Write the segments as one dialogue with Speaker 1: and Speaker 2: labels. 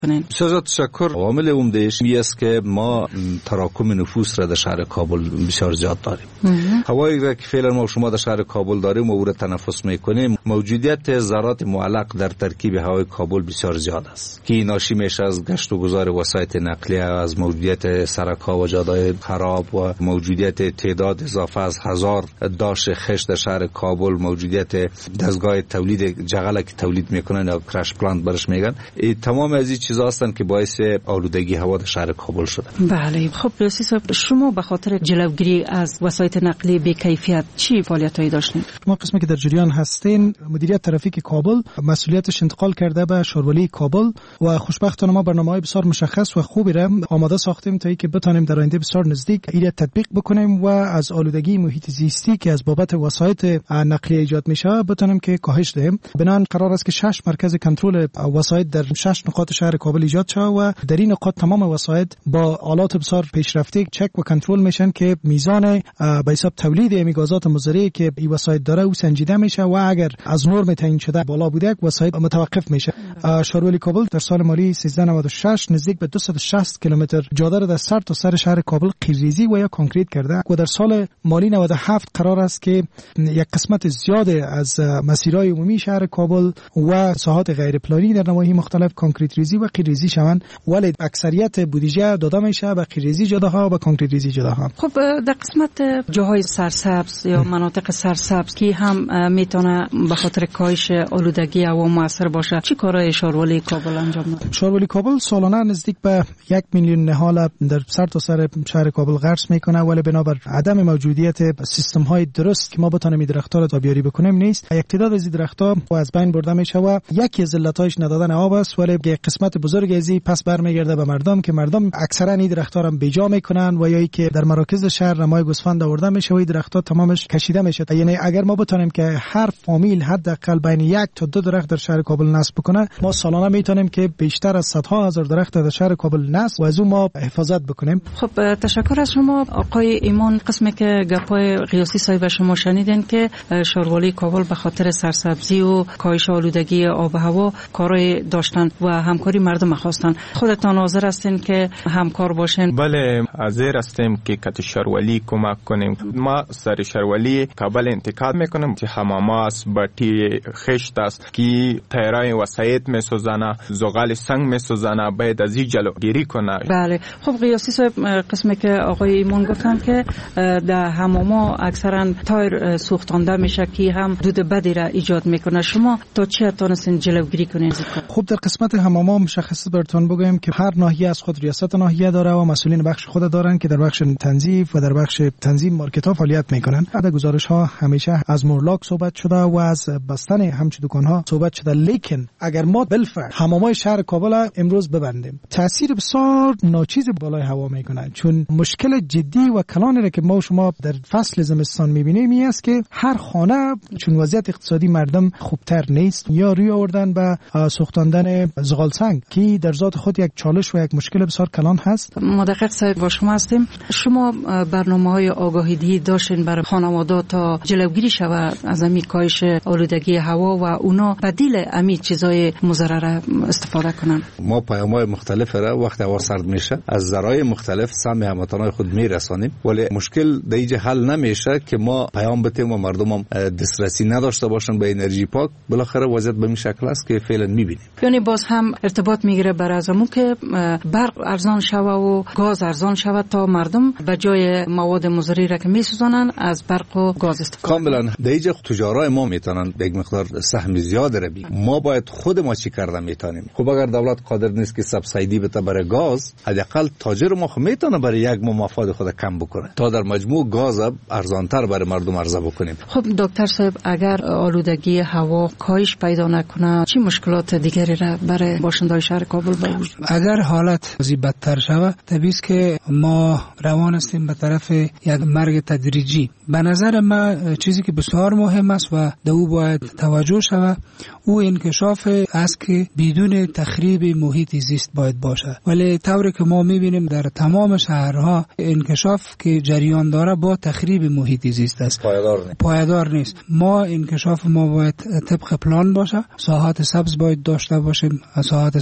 Speaker 1: کنین؟
Speaker 2: بسیار تشکر. عامل عمده‌اش این است که ما تراکم نفوس را در شهر کابل بسیار زیاد داریم. هوایی را که فعلا ما شما در شهر کابل داریم و او را تنفس میکنیم، موجودیت ذرات معلق در ترکیب هوای کابل بسیار زیاد است که ناشی میشه از گشت و گذار وسایط نقلیه، از موجودیت سرک‌ها و جاده‌های خراب و موجودیت تعداد اضافه از 1000 داش خشت در شهر کابل، موجودیت دستگاه تولید جغل که تولید میکنن یا کرش پلانت برش میگن. تمام از این چیزا هستن که باعث آلودگی هوا در شهر کابل شده.
Speaker 1: بله. خب رئیس صاحب، شما به خاطر جلوگیری از وسایط نقلیه بی کیفیت چی فعالیتایی داشتین؟
Speaker 3: ما قسمی که در جریان هستین، مدیریت ترافیک کابل مسئولیتش انتقال کرده به شاروالی کابل و خوشبختانه ما برنامه‌های بسیار مشخص و خوبی را آماده ساختیم تا اینکه بتونیم در آینده بسیار نزدیک این تطبیق بکنیم و از آلودگی محیط زیستی که از بابت وسایط نقلیه ایجاد میشه بتونیم که کاهش دهیم. بنابراین قرار است که 6 مرکز کنترل وسایط در 6 نقاط شهر کابل ایجاد شود و در این نقاط تمام وسایط با آلات بسیار پیشرفته چک و کنترل میشن که میزان به حساب تولید گازات مضره که این وسایط داره او سنجیده میشه و اگر از نرم تعیین شده بالا بوده وسایط متوقف میشه. شاروالی کابل در سال مالی 1396 نزدیک به 260 کیلومتر جاده را در سر تا سر شهر کابل قیرریزی و یا کانکریت کرده و در سال مالی 97 قرار است که یک قسمت زیاد از مسیرهای عمومی شهر کابل و ساحات غیر پلانی در نواحی مختلف کانکریت ریزی و قیرریزی شوند، ولی اکثریت بودجه داده میشه به قیرریزی جاده ها و کانکریت ریزی جاده ها.
Speaker 1: خب در قسمت جاهای سرسبز یا مناطق سرسبز که هم میتونه به خاطر کاهش آلودگی هوا موثر باشه، چی کارهای شاروالی کابل انجام میده؟
Speaker 3: شاروالی کابل سالانه نزدیک به 1 میلیون نهال در سر تا سر شهر کابل غرس میکنه، ولی بنابر عدم موجودیت سیستم های درست که ما بتونیم این درخت‌ها را تابیاری بکنیم نیست. یک تعداد از این درخت‌ها از بین برده میشه و یکی از علت‌هاش ندادن آب است، ولی یک قسمت بزرگ از این پس برمیگرده به مردم که مردم اکثرا این درخت‌ها را بیجا میکنن و یا ای که در مراکز شهر رمای گوسفند آورده میشه و این درخت‌ها تمامش کشیده میشه. یعنی اگر ما بتونیم که هر فامیل حداقل بین 1 تا 2 درخت در شهر کابل نصب بکنه، ما سالانه میتونیم که بیشتر از صدها هزار درخت در شهر کابل نصب و از اون ما حفاظت بکنیم.
Speaker 1: خب تشکر از شما آقای ایمان. قسمی که گپای قیاسی صاحب شما شنیدین که شاروالی کابل به خاطر سرسبزی و کاهش آلودگی آب و هوا کارای داشتن و همکاری مردم خواستن. خودتان حاضر هستین که همکار باشین؟
Speaker 4: بله، حاضر هستیم که کت شاروالی کمک کنیم. ما سر شاروالی کابل انتقال میکنیم که حمامات است، بطی خشت است که تیرای وسایط میسوزانه، زغال سنگ میسوزانه، باید از این جلوگیری کنه.
Speaker 1: بله. خب قیاسی صاحب، قسمی که آقای ایمان گفتن که در حماما اکثرا تایر سوختانده میشه که هم دود بدی را ایجاد میکنه. شما تا چه تونستین جلوگیری کنین؟
Speaker 3: خب در قسمت حماما مشخص براتون بگم که هر ناحیه از خود ریاست ناحیه داره و مسئولین بخش خود دارن که در بخش تنظیف و در بخش تنظیم مارکت ها فعالیت میکنن. در گزارش ها همیشه از مورلاک صحبت شده و از بستن همچین دکان ها صحبت شده، لیکن اگر ما بالفعل حمامای شهر کابل امروز ببندیم، تاثیر بسیار ناچیز بالای هوا میکنه، چون مشکل جدی و کلانی را که ما شما در فصل زمستان میبینیم این است که هر خانه چون وضعیت اقتصادی مردم خوبتر نیست یا روی آوردن به سوختاندن زغال سنگ که در ذات خود یک چالش و یک مشکل بسیار کلان هست.
Speaker 1: مدقق صاحب با شما هستیم. شما برنامه‌های آگاهی داشتین برای خانواده تا جلوگیری شود از امی کاهش آلودگی هوا و اونا بدیل امی چیزای مضر استفاده کنن؟
Speaker 2: ما پیام‌های مختلف را وقت هوا سرد میشه از ذرای مختلف سهم هموطنان خود میرسانیم، ولی مشکل در اینجا حل نمیشه که ما پیام بدیم و مردم هم دسترسی نداشته باشن به انرژی پاک. بالاخره وضعیت به این شکل است که فعلا میبینیم.
Speaker 1: یعنی باز هم ارتباط میگیره بر ازمون که برق ارزان شوه و گاز ارزان شوه تا مردم به جای مواد مضری را که میسوزانن از برق و گاز استفاده
Speaker 2: کاملا در اینجا تجارای ما میتونن یک مقدار سهم زیاد را بگیرن. ما باید خود ما چی کرده میتونیم. خب اگر دولت قادر نیست که سبسیدی بده برای گاز، حداقل تاجر ما خود میتونه برای یک مفاد خود کم بکنه تا در مجموع گاز ارزانتر برای مردم عرضه بکنیم.
Speaker 1: خب دکتر صاحب، اگر آلودگی هوا کاهش پیدا نکنه چه مشکلات دیگری را برای باشندگان شهر کابل به وجود؟
Speaker 5: اگر حالت از بدتر شود طبیعی است که ما روان هستیم به طرف یک مرگ تدریجی. به نظر من چیزی که بسیار مهم است و به او باید توجه شود او انکشاف است که بدون تخریب محیط زیست باید باشد، ولی طوری که ما میبینیم در تمام شهرها انکشاف که جریان داره با تخریب محیط زیست است، پایدار نیست. ما انکشاف ما باید طبق پلان باشه، ساحات سبز باید داشته باشیم، ساحات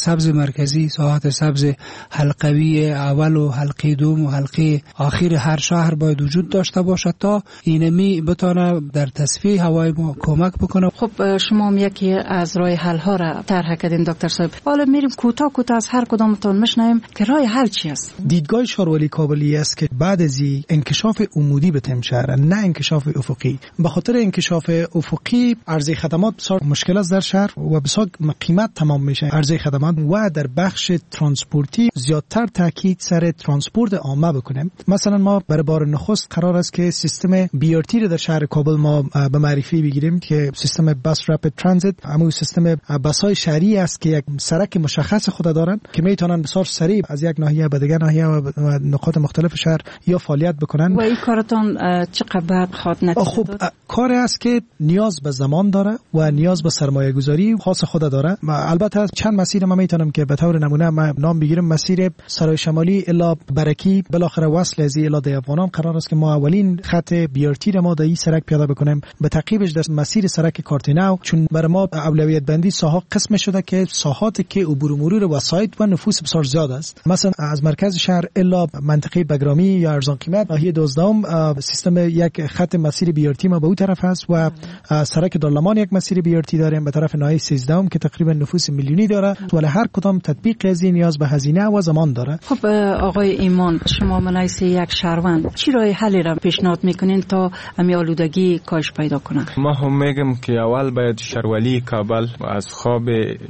Speaker 5: سبز مرکزی، ساحات سبز حلقوی اول و حلقه دوم و حلقه آخر هر شهر باید وجود داشته باشد تا اینمی بتونه در تصفیه هوای ما کمک بکنه.
Speaker 1: خب شما هم یکی از راه حل ها را طرح کردین دکتر صاحب. حالا میریم کوتاه از هر کدامتون میشنویم که راه حل چی است.
Speaker 3: دیدگاه شارولی کابلی است که بعد از انکشاف عمودی به شهر، نه انکشاف افقی. به خاطر انکشاف افقی عرضه خدمات بسیار مشکل است در شهر و بسیار قیمت تمام میشه عرضه خدمات و در بخش ترانسپورتی زیادتر تاکید سر ترانسپورت عامه بکنیم. مثلا ما برای بار نخست قرار است که سیستم BRT رو در شهر کابل ما به معرفی بگیریم که سیستم بس رپید ترانزیت، همون سیستم بس‌های شهری است که یک سرک مشخص خود دارند که میتونن بسیار سریع از یک ناحیه به دیگر ناحیه و نقاط مختلف شهر یا فعالیت بکنن.
Speaker 1: و این کارتون چقدر خاط نتیجه
Speaker 3: خب کاری است که نیاز به زمان داره و نیاز به سرمایه گذاری خاص خود داره. البته چند مسیر ما میتونم که به طور نمونه ما نام بگیرم. مسیر سرای شمالی الا برکی بالاخره وصل از الا دیوانان قرار است که ما اولین خط BRT را ما در این سرک پیاده بکنیم. به تعقیبش در مسیر سرک کارتیناو، چون برای ما اولویت بندی ساحات قسم شده که ساحاتی که عبور و مرور وسایط و نفوس بسیار زیاد است. مثلا از مرکز شهر الا منطقه بگرامی یا ارزان قیمت ناحیه 12 سیستم یک خط مسیر BRT ما به اون طرف هست و سرک دارلمان یک مسیر BRT داریم به طرف ناحیه 13 که تقریبا نفوس میلیونی داره، ولی هر کدام تطبیق از این نیاز به هزینه و زمان داره.
Speaker 1: خب آقای ایمان، شما منایس یک شهروند چی راه حلی را پیشنهاد میکنین تا امی آلودگی کاهش پیدا کنه؟
Speaker 4: ما هم میگم که اول باید شهرولی کابل از خواب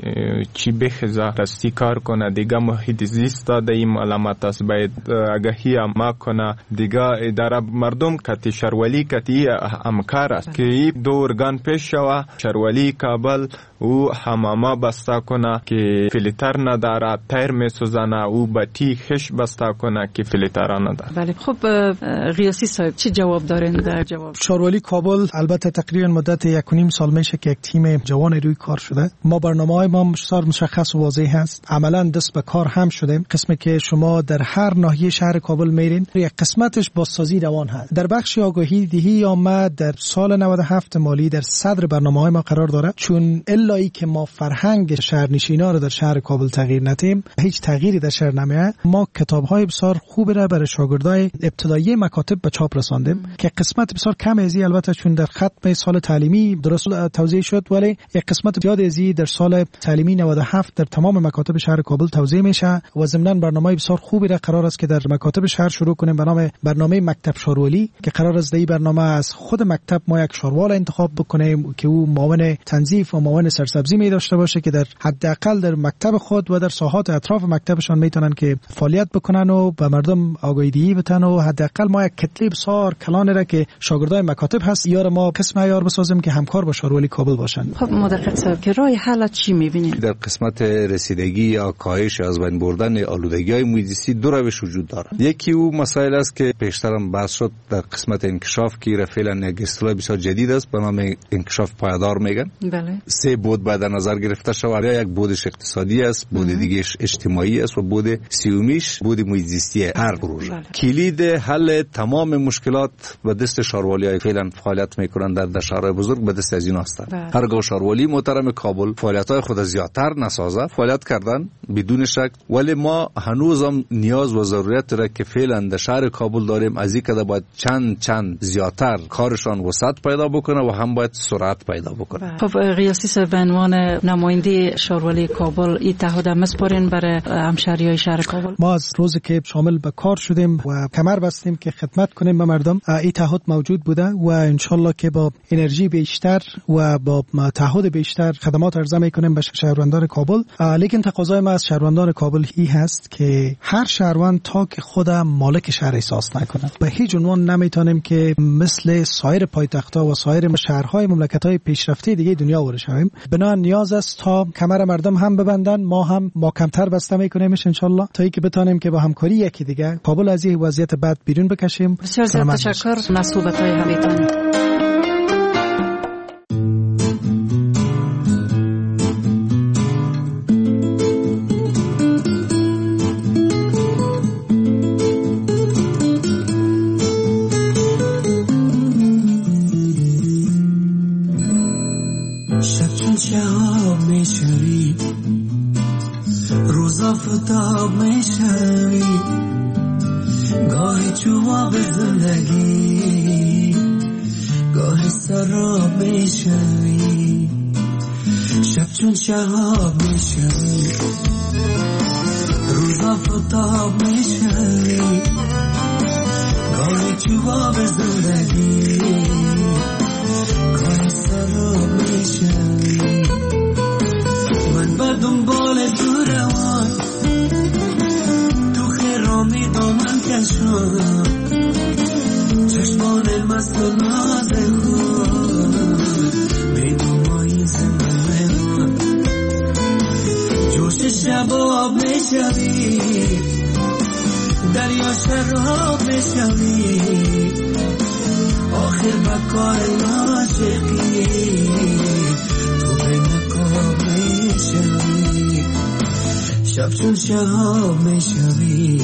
Speaker 4: چی بخزه راستی کار کنه. دیگه محیط زیست داده این علامت است، باید آگاهی عامه کنه. دیگه اداره مردم کتی شهرولی کتی همکار است که این دو ارگان پیش شوه. شهرولی کابل او حمامه بسته کنه که فیلتر نداره، تایر میسوزنه، او بطی خش بسته کنه که فیلتر نداره.
Speaker 1: بله. خب ریاسی صاحب چی جواب دارین در جواب؟
Speaker 3: شهرولی کابل البته تقریبا مدت 1.5 سال میشه که یک تیم جوان روی کار شده. ما برنامه‌های ما مشخص و واضح هست، عملا دست به کار هم شده. قسمی که شما در هر ناحیه شهر کابل میرین یک قسمتش بازسازی روان هست. در بخش آگاهی دهی آمد در سال 97 مالی در صدر برنامه‌های ما قرار داره، چون الایی که ما فرهنگ شهرنشینا رو در شهر کابل تغییر ندیم، هیچ تغییری در شهر نمیاد. ما کتاب‌های بسیار خوبی را برای شاگردای ابتدایی مکاتب به چاپ رساندیم که قسمت بسیار کم ازی البته چون در ختم سال تعلیمی درست توزیع شد، ولی یک قسمت زیاد ازی در سال تعلیمی 97 در تمام مکاتب شهر کابل توزیع میشه و ضمناً برنامه‌ای بسیار خوبی را قرار است که در مکاتب شهر شروع کنیم به نام برنامه مکتب شهرولی که قرار است در این برنامه از خود مکتب ما یک شهروال انتخاب بکنیم که او معاون تنظیف و معاون سرسبزی می داشته باشه که در حداقل در مکتب خود و در ساحات اطراف مکتبشان میتونن که فعالیت بکنن و به مردم آگاهی بدن و حداقل ما یک کتله بسیار کلان را که شاگردای مکاتب هست یار ما قسم عیار بسازیم که همکار با شهرولی کابل باشن.
Speaker 1: خب مدقق صاحب که راه حل چی میبینید؟
Speaker 2: در قسمت رسیدگی یا کاهش از بین بردن آلودگی‌های محیط زیستی دو روش وجود دارد. یکی او مسائل است که پیشترم بحث شد در قسمت انکشاف که فعلا یک اصطلاح بسیار جدید است به نام انکشاف پایدار میگن.
Speaker 1: بله.
Speaker 2: سه بود بعد نظر گرفته شود. یک بودش اقتصادی است، بود دیگهش اجتماعی است و بود سیومیش بود محیط زیستی هر پروژه. بله. کلید حل تمام مشکلات به دست شهرولی‌های فعلا فعالیت میکنن در شهرهای بزرگ به دست از این هستند. بله. هرگاه شهرولی محترم کابل فعالیت‌های خود زیادتر نسازه، فعالیت کردن بدون شک، ولی ما هنوزم نیاز و ضرورت داره که فعلا در شهر کابل داریم از این که باید چند زیادتر کارشان وسعت پیدا بکنه و هم باید سرعت پیدا بکنه.
Speaker 1: خب ریاسی صاحب به عنوان نماینده شهرولی کابل این تعهد مسپارین برای همشهریای شهر کابل؟ ما
Speaker 3: از روزی که شامل به کار شدیم و کمر بستیم که خدمت کنیم به مردم، این تعهد موجود بوده و انشالله که با انرژی بیشتر و با تعهد بیشتر خدمات عرضه میکنیم به شهروندان کابل. لیکن تقاضای ما از شهروندان کابل این هست که هر شهروند تا که خود مالک شهر احساس نکنه به هیچ عنوان نمیتونیم که مثل سایر پایتخت‌ها و سایر شهرهای مملکت‌های پیشرفته دیگه دنیا ورشیم. بنابراین نیاز است تا کمر مردم هم ببندن، ما کمتر بسته میکنیمش انشالله تا اینکه بتونیم که با همکاری یکی دیگه کابل از این وضعیت بد بیرون بکشیم.
Speaker 1: بسیار زیاد تشکر نصوبت‌های همیتان.
Speaker 6: آفتاب میشوی، گاهی جواب زندگی، گاهی سراب میشوی، شب چون شهاب میشوی، روز آفتاب میشوی، گاهی جواب زندگی، گاهی سراب میشوی. من به دنبال تو روان، تو خیرامی دامن کشان، چشمان مست و ناز خود میدومایی زمان من، جوش شباب میشوی، دریا شراب میشوی، آخر بکار ناشقی تو بین کاب میشوی، شب چون شهاب میشوی.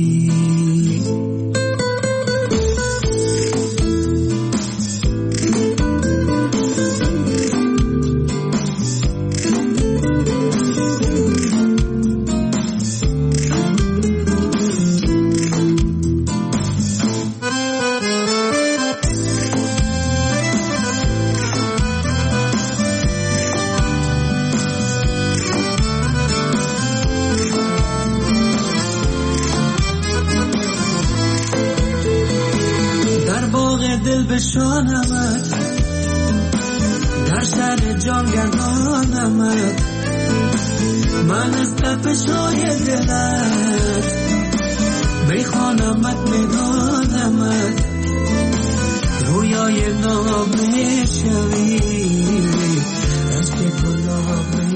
Speaker 6: دل بشانمت، در شهر جان گردانمت، من از تپش‌های دلت میخوانمت میدانمت، رویای ناب میشوی، عشق گلاب